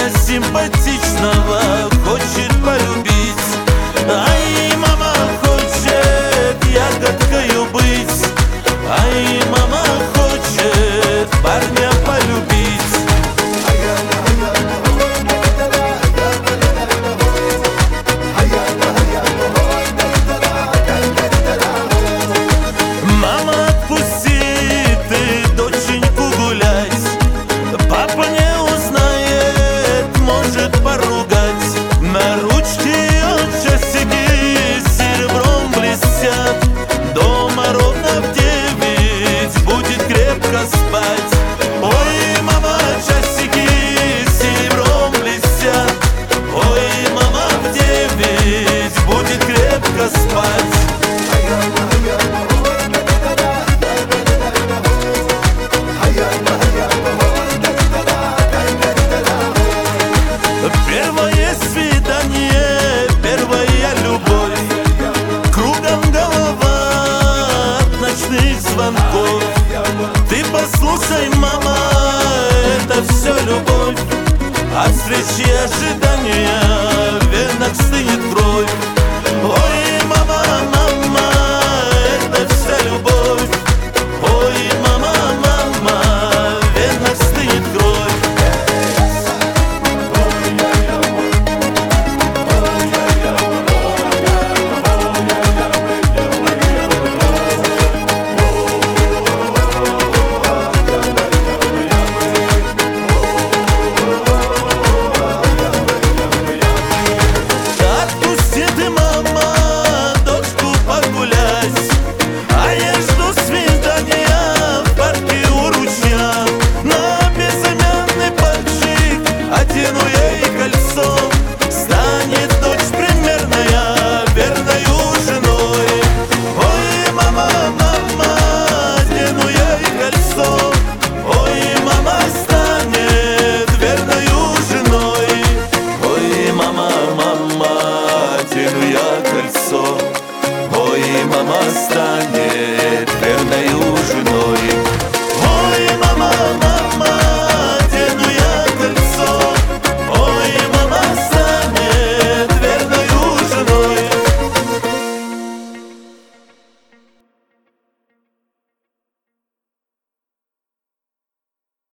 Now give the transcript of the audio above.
парня симпатичного хочет полюбить. Ай, мама хочет ягодкою быть. Ай, мама хочет парня полюбить. Мама, отпусти ты доченьку гулять. Папа не узнает, может поругать. На ручке ее часики серебром блестят. Дома ровно в 9 будет крепко спать. Ой, мама, часики серебром блестят. Ой, мама, в 9 будет крепко спать. Первое свидание, первая любовь. Кругом голова от ночных звонков. Ты послушай, мама, это все любовь. От встречи ожидания в венах стынет кровь. Ой,